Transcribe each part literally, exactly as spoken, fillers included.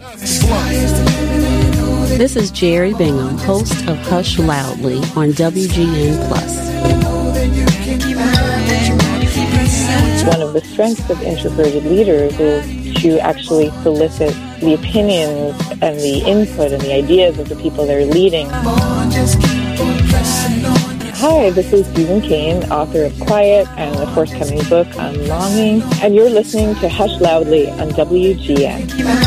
This is Jerry Bingham, host of Hush Loudly on W G N Plus. One of the strengths of introverted leaders is to actually solicit the opinions and the input and the ideas of the people they're leading. Hi, this is Susan Cain, author of Quiet and the forthcoming book on Longing, and you're listening to Hush Loudly on W G N.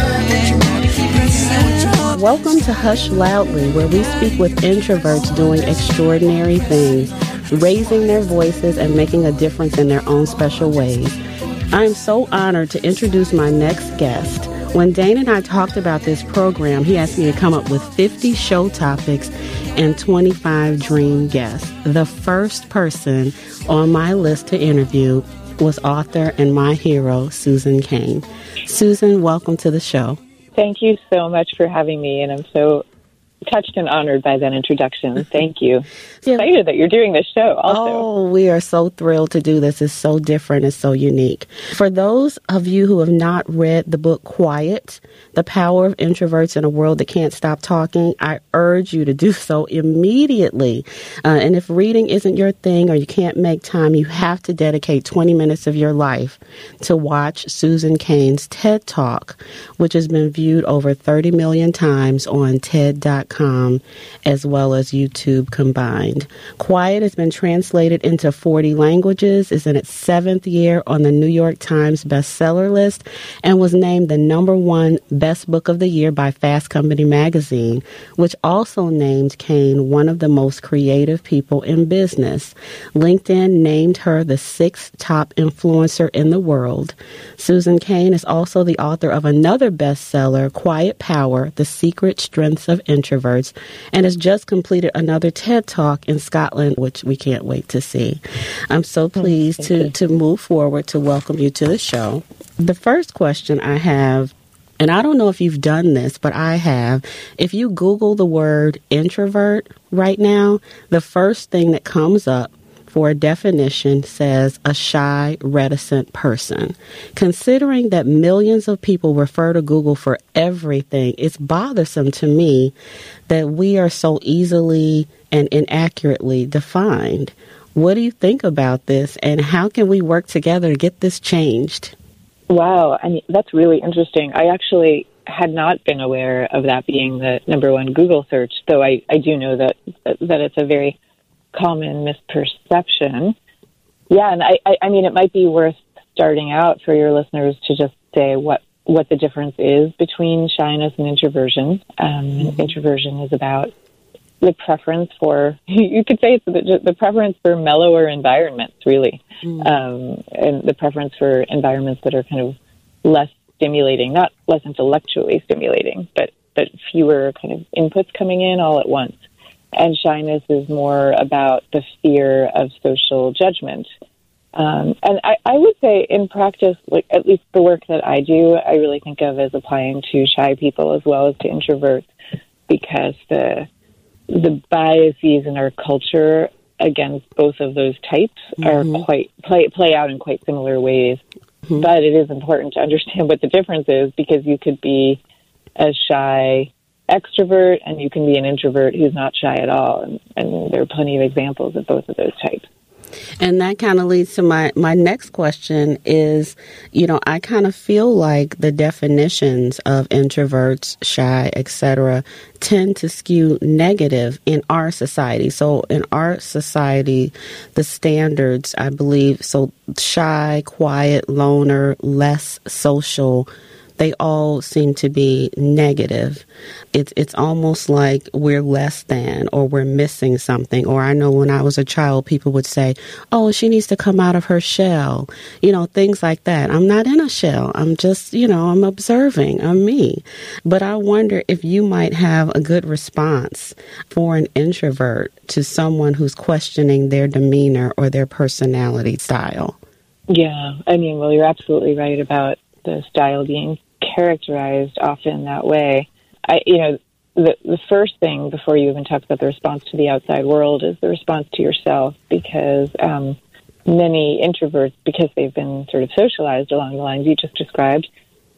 Welcome to Hush Loudly, where we speak with introverts doing extraordinary things, raising their voices and making a difference in their own special ways. I am so honored to introduce my next guest. When Dane and I talked about this program, he asked me to come up with fifty show topics and twenty-five dream guests. The first person on my list to interview was author and my hero, Susan Cain. Susan, welcome to the show. Thank you so much for having me, and I'm so touched and honored by that introduction. Thank you. Yeah. Excited that you're doing this show also. Oh, we are so thrilled to do this. It's so different. It's so unique. For those of you who have not read the book Quiet, The Power of Introverts in a World That Can't Stop Talking, I urge you to do so immediately. Uh, and if reading isn't your thing or you can't make time, you have to dedicate twenty minutes of your life to watch Susan Cain's TED Talk, which has been viewed over thirty million times on T E D dot com as well as YouTube combined. Quiet has been translated into forty languages, is in its seventh year on the New York Times bestseller list, and was named the number one best book of the year by Fast Company magazine, which also named Cain one of the most creative people in business. LinkedIn named her the sixth top influencer in the world. Susan Cain is also the author of another bestseller, Quiet Power, The Secret Strengths of Introverts, and has just completed another TED Talk in Scotland, which we can't wait to see. I'm so pleased to, to move forward to welcome you to the show. The first question I have, and I don't know if you've done this, but I have. If you Google the word introvert right now, the first thing that comes up for a definition says a shy, reticent person. Considering that millions of people refer to Google for everything, it's bothersome to me that we are so easily and inaccurately defined. What do you think about this, and how can we work together to get this changed? Wow, I mean, that's really interesting. I actually had not been aware of that being the number one Google search, though I, I do know that that it's a very common misperception. Yeah, and I, I, I mean, it might be worth starting out for your listeners to just say what, what the difference is between shyness and introversion. Um, mm-hmm. Introversion is about the preference for, you could say it's the, the preference for mellower environments, really, mm-hmm. um, and the preference for environments that are kind of less stimulating, not less intellectually stimulating, but, but fewer kind of inputs coming in all at once. And shyness is more about the fear of social judgment. Um, and I, I would say in practice, like at least the work that I do, I really think of as applying to shy people as well as to introverts, because the the biases in our culture against both of those types mm-hmm. are quite play play out in quite similar ways. Mm-hmm. But it is important to understand what the difference is, because you could be a shy extrovert and you can be an introvert who's not shy at all. And, and there are plenty of examples of both of those types. And that kind of leads to my, my next question is, you know, I kind of feel like the definitions of introverts, shy, et cetera, tend to skew negative in our society. So in our society, the standards, I believe, so shy, quiet, loner, less social, they all seem to be negative. It's it's almost like we're less than, or we're missing something. Or I know when I was a child, people would say, oh, she needs to come out of her shell. You know, things like that. I'm not in a shell. I'm just, you know, I'm observing. I'm me. But I wonder if you might have a good response for an introvert to someone who's questioning their demeanor or their personality style. Yeah, I mean, well, you're absolutely right about the style being characterized often that way. I, you know, the the first thing before you even talk about the response to the outside world is the response to yourself, because um, many introverts, because they've been sort of socialized along the lines you just described,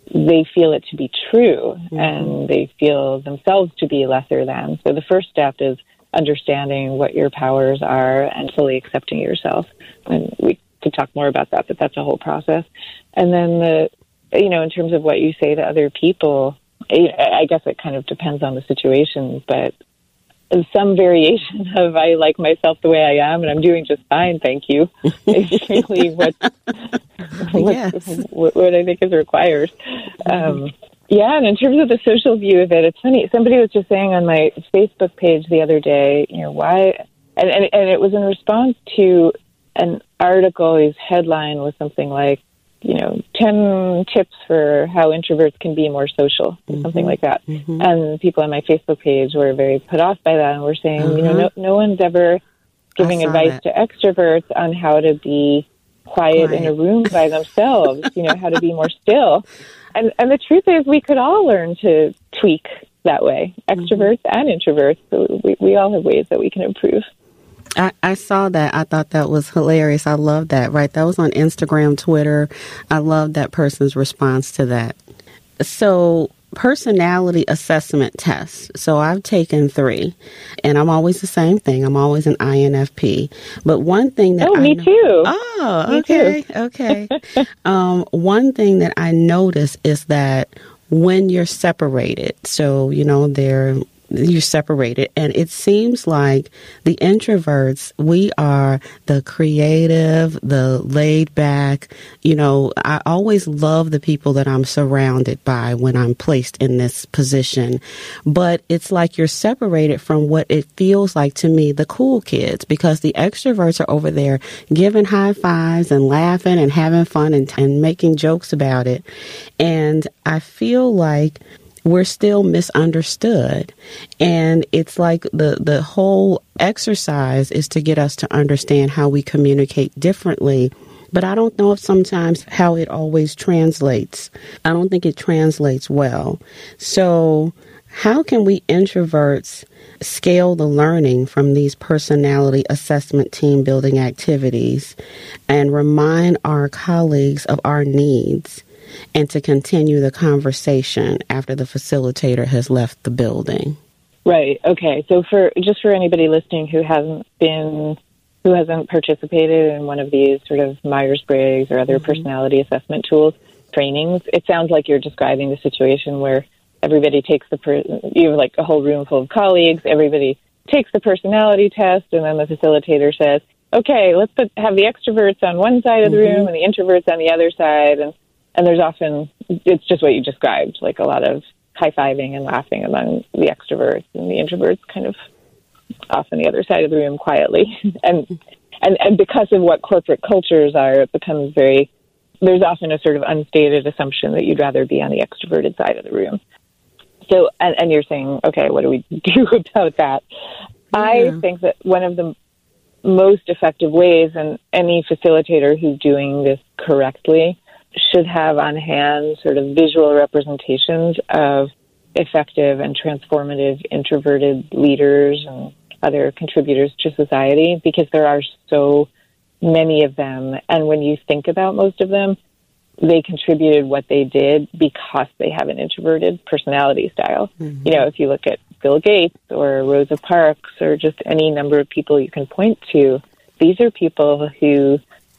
they feel it to be true, mm-hmm. and they feel themselves to be lesser than. So the first step is understanding what your powers are and fully accepting yourself. And we could talk more about that, but that's a whole process. And then the, you know, in terms of what you say to other people, I guess it kind of depends on the situation, but some variation of I like myself the way I am and I'm doing just fine, thank you, is really what, what, yes. what, what I think is required. Um, yeah, and in terms of the social view of it, it's funny. Somebody was just saying on my Facebook page the other day, you know, why, and, and, and it was in response to an article whose headline was something like, you know, ten tips for how introverts can be more social, mm-hmm. something like that. Mm-hmm. And people on my Facebook page were very put off by that and were saying, uh-huh. you know, no, no one's ever giving advice that. to extroverts on how to be quiet, quiet in a room by themselves, you know, how to be more still. And and the truth is we could all learn to tweak that way, extroverts mm-hmm. and introverts. So we, we all have ways that we can improve. I, I saw that. I thought that was hilarious. I love that. Right. That was on Instagram, Twitter. I love that person's response to that. So personality assessment tests. So I've taken three and I'm always the same thing. I'm always an I N F P. But one thing that Oh, I me know- too. Oh, me okay. Too. Okay. um, one thing that I notice is that when you're separated, so, you know, they're you're separated. And it seems like the introverts, we are the creative, the laid back. You know, I always love the people that I'm surrounded by when I'm placed in this position. But it's like you're separated from what it feels like to me, the cool kids, because the extroverts are over there giving high fives and laughing and having fun and, and making jokes about it. And I feel like we're still misunderstood. And it's like the, the whole exercise is to get us to understand how we communicate differently. But I don't know if sometimes how it always translates. I don't think it translates well. So how can we introverts scale the learning from these personality assessment team building activities and remind our colleagues of our needs and to continue the conversation after the facilitator has left the building? Right. Okay. So for just for anybody listening who hasn't been, who hasn't participated in one of these sort of Myers-Briggs or other mm-hmm. personality assessment tools trainings, it sounds like you're describing the situation where everybody takes the, per, you have like a whole room full of colleagues, everybody takes the personality test, and then the facilitator says, okay, let's put, have the extroverts on one side of the mm-hmm. room and the introverts on the other side. And And there's often, it's just what you described, like a lot of high-fiving and laughing among the extroverts, and the introverts kind of off on the other side of the room quietly. and, and and because of what corporate cultures are, it becomes very, there's often a sort of unstated assumption that you'd rather be on the extroverted side of the room. So, and, and you're saying, okay, what do we do about that? Yeah. I think that one of the most effective ways, and any facilitator who's doing this correctly should have on hand sort of visual representations of effective and transformative introverted leaders and other contributors to society, because there are so many of them. And when you think about most of them, they contributed what they did because they have an introverted personality style. Mm-hmm. You know, if you look at Bill Gates or Rosa Parks or just any number of people you can point to, these are people who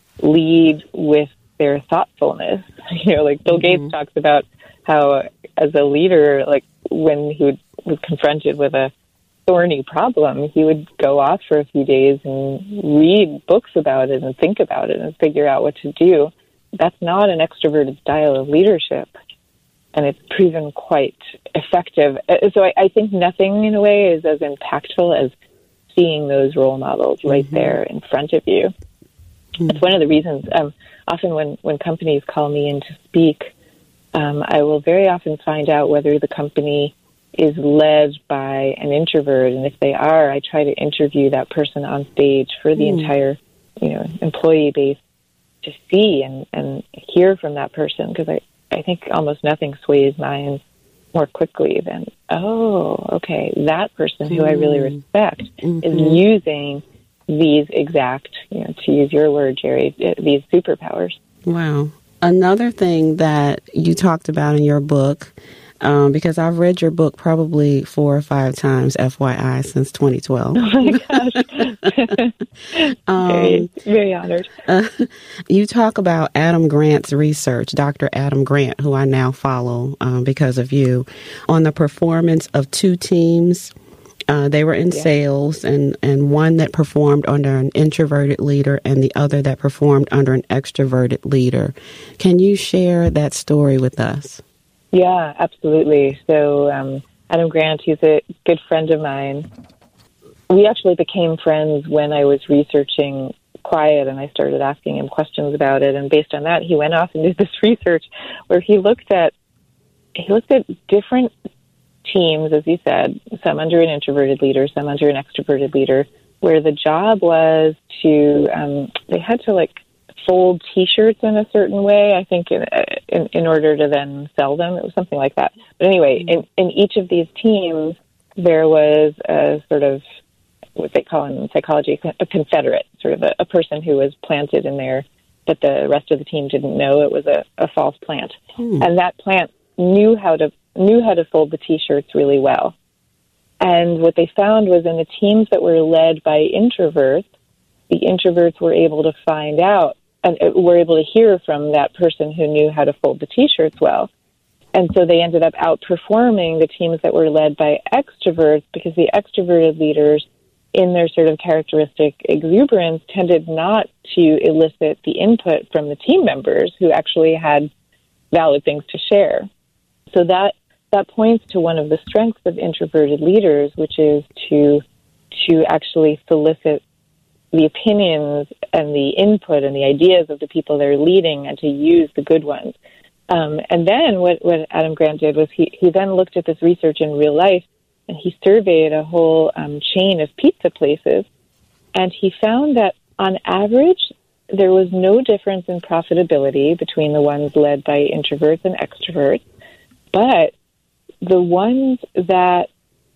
lead with their thoughtfulness. You know, like Bill mm-hmm. Gates talks about how as a leader, like when he would, was confronted with a thorny problem, he would go off for a few days and read books about it and think about it and figure out what to do. That's not an extroverted style of leadership, and it's proven quite effective. So I, I think nothing in a way is as impactful as seeing those role models right mm-hmm. there in front of you. Mm-hmm. That's one of the reasons um, often when, when companies call me in to speak, um, I will very often find out whether the company is led by an introvert. And if they are, I try to interview that person on stage for the mm. entire, you know, employee base to see and, and hear from that person. Because I, I think almost nothing sways minds more quickly than, oh, okay, that person who mm. I really respect mm-hmm. is using these exact, you know, to use your word, Jerry, these superpowers. Wow. Another thing that you talked about in your book, um, because I've read your book probably four or five times, F Y I, since twenty twelve. Oh, my gosh. um, very, very honored. Uh, you talk about Adam Grant's research, Doctor Adam Grant, who I now follow um, because of you, on the performance of two teams. Uh, they were in yeah. sales, and, and one that performed under an introverted leader and the other that performed under an extroverted leader. Can you share that story with us? Yeah, absolutely. So um, Adam Grant, he's a good friend of mine. We actually became friends when I was researching Quiet, and I started asking him questions about it. And based on that, he went off and did this research where he looked at he looked at different teams, as you said, some under an introverted leader, some under an extroverted leader, where the job was to, um, they had to like fold T-shirts in a certain way, I think, in, in in order to then sell them. It was something like that. But anyway, in, in each of these teams, there was a sort of, what they call in psychology, a confederate, sort of a, a person who was planted in there, but the rest of the team didn't know it was a, a false plant. Hmm. And that plant knew how to knew how to fold the T-shirts really well. And what they found was in the teams that were led by introverts, the introverts were able to find out and were able to hear from that person who knew how to fold the T-shirts well. And so they ended up outperforming the teams that were led by extroverts because the extroverted leaders, in their sort of characteristic exuberance, tended not to elicit the input from the team members who actually had valid things to share. So that that points to one of the strengths of introverted leaders, which is to to actually solicit the opinions and the input and the ideas of the people they're leading and to use the good ones. Um, and then what, what Adam Grant did was he, he then looked at this research in real life, and he surveyed a whole um, chain of pizza places, and he found that on average there was no difference in profitability between the ones led by introverts and extroverts, but the ones that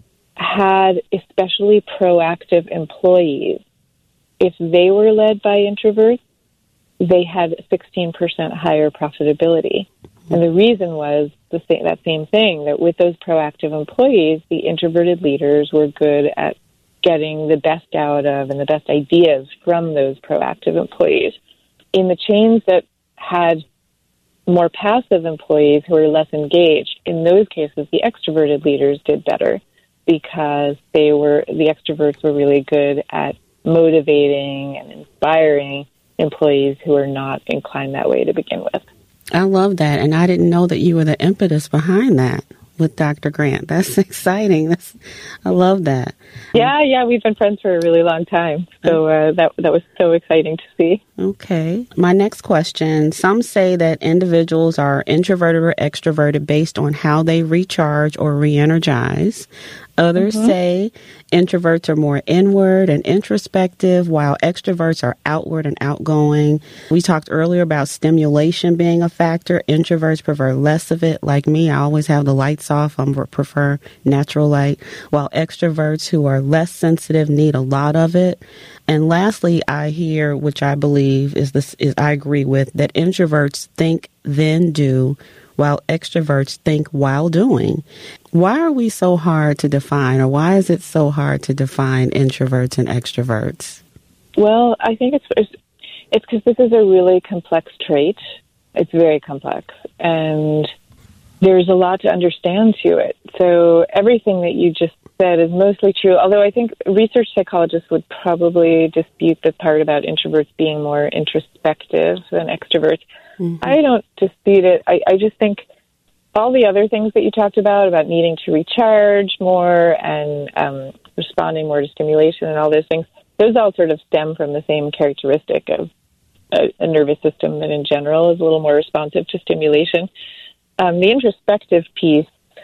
had especially proactive employees, if they were led by introverts, they had sixteen percent higher profitability. And the reason was the same, that same thing, that with those proactive employees, the introverted leaders were good at getting the best out of and the best ideas from those proactive employees. In the chains that had more passive employees who were less engaged, in those cases, the extroverted leaders did better because they were the extroverts were really good at motivating and inspiring employees who are not inclined that way to begin with. I love that, and I didn't know that you were the impetus behind that with Doctor Grant. That's exciting. That's, I love that. Yeah, yeah, we've been friends for a really long time, so uh, that that was so exciting to see. Okay. My next question, some say that individuals are introverted or extroverted based on how they recharge or re-energize. Others mm-hmm. say introverts are more inward and introspective, while extroverts are outward and outgoing. We talked earlier about stimulation being a factor. Introverts prefer less of it. Like me, I always have the lights off. I prefer natural light, while extroverts who are less sensitive need a lot of it. And lastly, I hear, which I believe is this, is I agree with, that introverts think then do, while extroverts think while doing. Why are we so hard to define, or why is it so hard to define introverts and extroverts? Well, I think it's it's because this is a really complex trait. It's very complex, and there's a lot to understand to it. So everything that you just said is mostly true, although I think research psychologists would probably dispute the part about introverts being more introspective than extroverts. Mm-hmm. I don't dispute it. I, I just think all the other things that you talked about, about needing to recharge more and um, responding more to stimulation and all those things, those all sort of stem from the same characteristic of a, a nervous system that in general is a little more responsive to stimulation. Um, the introspective piece,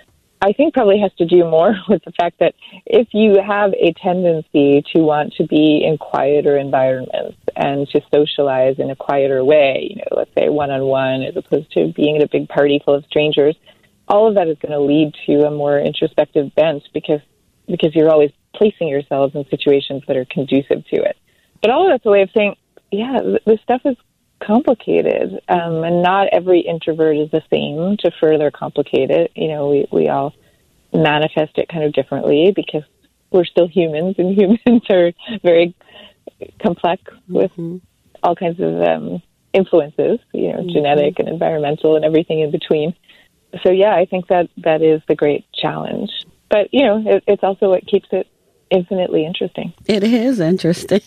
I think, probably has to do more with the fact that if you have a tendency to want to be in quieter environments and to socialize in a quieter way, you know, let's say one-on-one as opposed to being at a big party full of strangers, all of that is going to lead to a more introspective bent because because you're always placing yourselves in situations that are conducive to it. But all of that's a way of saying, yeah, this stuff is complicated. Um, and not every introvert is the same to further complicate it. You know, we, we all manifest it kind of differently because we're still humans, and humans are very complex with mm-hmm. all kinds of um, influences, you know, mm-hmm. genetic and environmental and everything in between. So, yeah, I think that that is the great challenge. But, you know, it, it's also what keeps it infinitely interesting. It is interesting.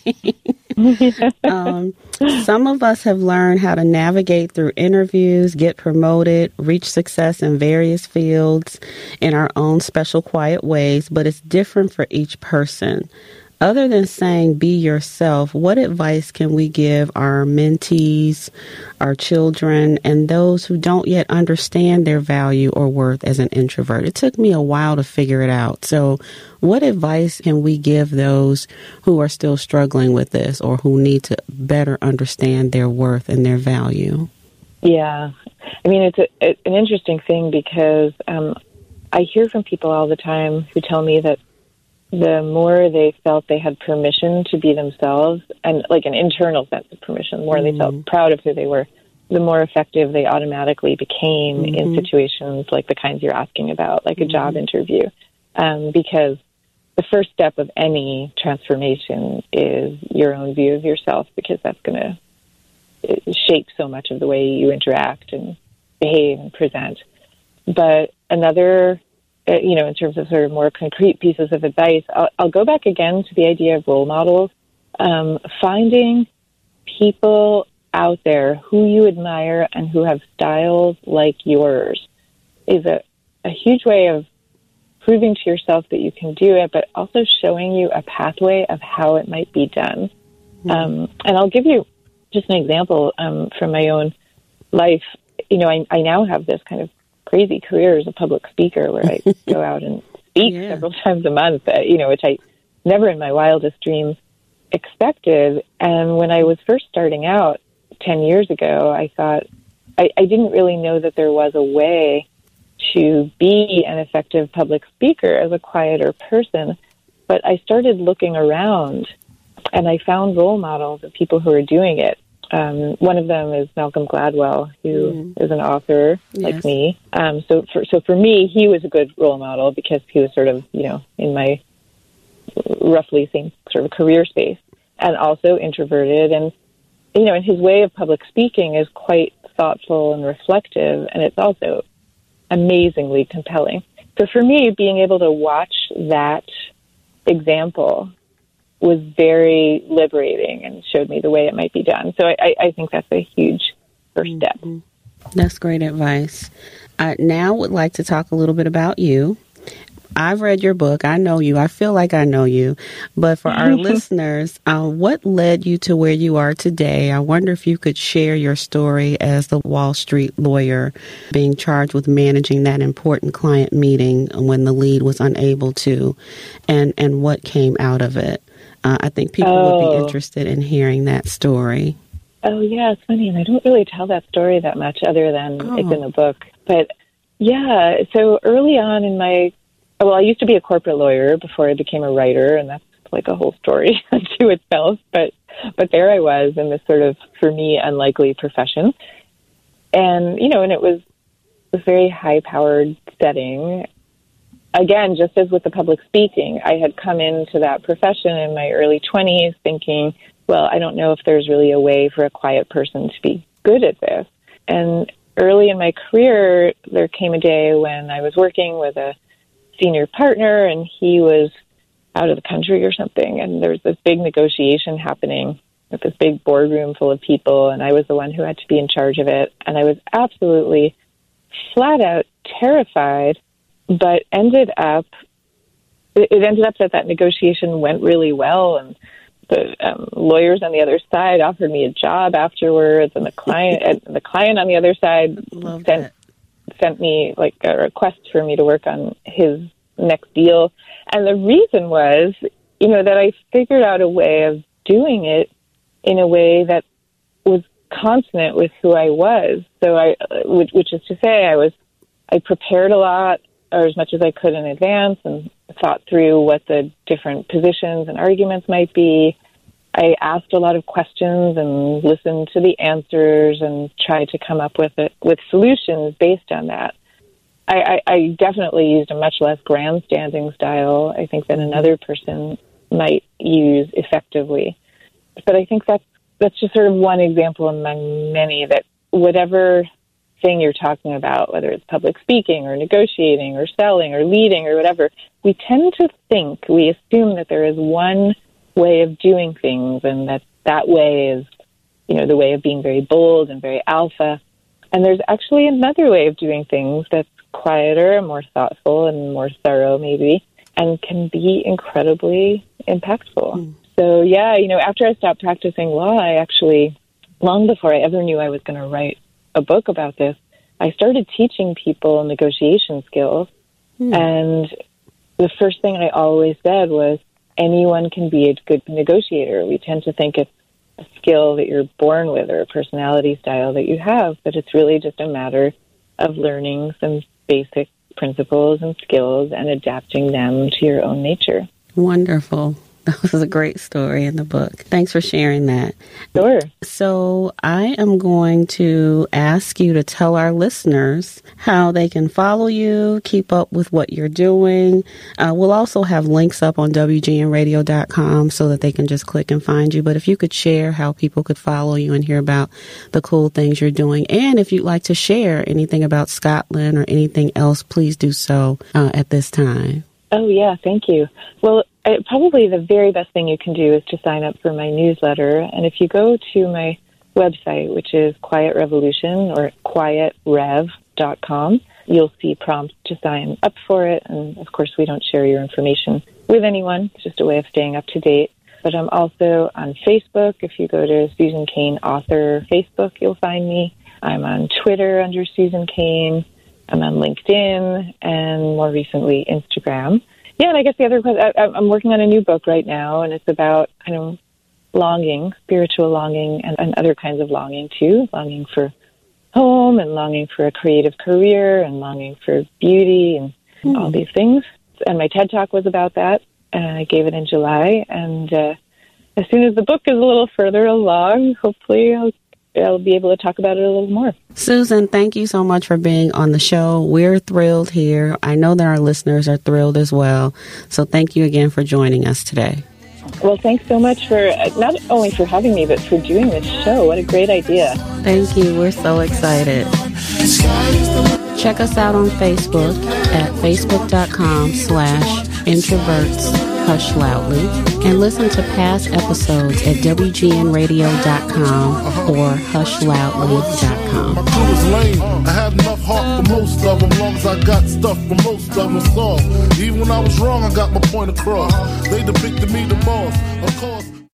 um, some of us have learned how to navigate through interviews, get promoted, reach success in various fields in our own special, quiet ways, but it's different for each person. Other than saying be yourself, what advice can we give our mentees, our children, and those who don't yet understand their value or worth as an introvert? It took me a while to figure it out. So what advice can we give those who are still struggling with this or who need to better understand their worth and their value? Yeah. I mean, it's, a, it's an interesting thing because um, I hear from people all the time who tell me that the more they felt they had permission to be themselves, and like an internal sense of permission, the more mm-hmm. they felt proud of who they were, the more effective they automatically became mm-hmm. in situations like the kinds you're asking about, like a mm-hmm. job interview. Um, because the first step of any transformation is your own view of yourself, because that's going to shape so much of the way you interact and behave and present. But another you know, in terms of sort of more concrete pieces of advice, I'll, I'll go back again to the idea of role models. Um, finding people out there who you admire and who have styles like yours is a, a huge way of proving to yourself that you can do it, but also showing you a pathway of how it might be done. Mm-hmm. Um, and I'll give you just an example um, from my own life. You know, I, I now have this kind of crazy career as a public speaker where I go out and speak yeah. several times a month, uh, you know, which I never in my wildest dreams expected. And when I was first starting out ten years ago, I thought I, I didn't really know that there was a way to be an effective public speaker as a quieter person. But I started looking around and I found role models of people who are doing it. Um, one of them is Malcolm Gladwell, who mm. is an author like yes. me. Um, so, for, so for me, he was a good role model because he was sort of, you know, in my roughly same sort of career space, and also introverted. And, you know, and his way of public speaking is quite thoughtful and reflective, and it's also amazingly compelling. So for me, being able to watch that example was very liberating and showed me the way it might be done. So I, I think that's a huge first step. Mm-hmm. That's great advice. I now would like to talk a little bit about you. I've read your book. I know you. I feel like I know you. But for our listeners, uh, what led you to where you are today? I wonder if you could share your story as the Wall Street lawyer being charged with managing that important client meeting when the lead was unable to, and, and what came out of it. Uh, I think people oh. would be interested in hearing that story. Oh, yeah, it's funny. And I don't really tell that story that much other than oh. it's in the book. But, yeah, so early on in my, well, I used to be a corporate lawyer before I became a writer, and that's like a whole story unto itself. But, but there I was in this sort of, for me, unlikely profession. And, you know, and it was a very high-powered setting. Again, just as with the public speaking, I had come into that profession in my early twenties thinking, well, I don't know if there's really a way for a quiet person to be good at this. And early in my career, there came a day when I was working with a senior partner and he was out of the country or something. And there was this big negotiation happening with this big boardroom full of people. And I was the one who had to be in charge of it. And I was absolutely flat out terrified. But ended up, it ended up that that negotiation went really well, and the um, lawyers on the other side offered me a job afterwards, and the client, and the client on the other side Love sent that. sent me like a request for me to work on his next deal, and the reason was, you know, that I figured out a way of doing it in a way that was consonant with who I was. So I, which, which is to say, I was, I prepared a lot, or as much as I could in advance, and thought through what the different positions and arguments might be. I asked a lot of questions and listened to the answers and tried to come up with it with solutions based on that. I, I, I definitely used a much less grandstanding style, I think, than another person might use effectively. But I think that's that's just sort of one example among many, that whatever thing you're talking about, whether it's public speaking or negotiating or selling or leading or whatever, we tend to think, we assume that there is one way of doing things and that that way is, you know, the way of being very bold and very alpha. And there's actually another way of doing things that's quieter, more thoughtful, and more thorough maybe, and can be incredibly impactful. Mm. So, yeah, you know, after I stopped practicing law, I actually, long before I ever knew I was going to write a book about this, I started teaching people negotiation skills. Mm. And the first thing I always said was, anyone can be a good negotiator. We tend to think it's a skill that you're born with or a personality style that you have, but it's really just a matter of learning some basic principles and skills and adapting them to your own nature. Wonderful. That was a great story in the book. Thanks for sharing that. Sure. So I am going to ask you to tell our listeners how they can follow you, keep up with what you're doing. Uh, we'll also have links up on W G N radio dot com so that they can just click and find you. But if you could share how people could follow you and hear about the cool things you're doing. And if you'd like to share anything about Scotland or anything else, please do so uh, at this time. Oh, yeah. Thank you. Well, I, probably the very best thing you can do is to sign up for my newsletter. And if you go to my website, which is Quiet Revolution or quiet rev dot com, you'll see prompts to sign up for it. And, of course, we don't share your information with anyone. It's just a way of staying up to date. But I'm also on Facebook. If you go to Susan Cain Author Facebook, you'll find me. I'm on Twitter under Susan Cain. I'm on LinkedIn and more recently Instagram. Yeah, and I guess the other question, I, I'm working on a new book right now, and it's about kind of longing, spiritual longing, and, and other kinds of longing too, longing for home and longing for a creative career and longing for beauty and mm. all these things. And my TED Talk was about that, and I gave it in July. And uh, as soon as the book is a little further along, hopefully I'll I'll be able to talk about it a little more. Susan, thank you so much for being on the show. We're thrilled here. I know that our listeners are thrilled as well. So thank you again for joining us today. Well, thanks so much for not only for having me, but for doing this show. What a great idea. Thank you. We're so excited. Check us out on Facebook at facebook.com slash introverts. Hush Loudly, and listen to past episodes at W G N radio dot com or hush loudly dot com. My crew is lame. I had enough heart for most of them, long as I got stuff for most of them soft. Even when I was wrong, I got my point across. They depicted me the boss, of course.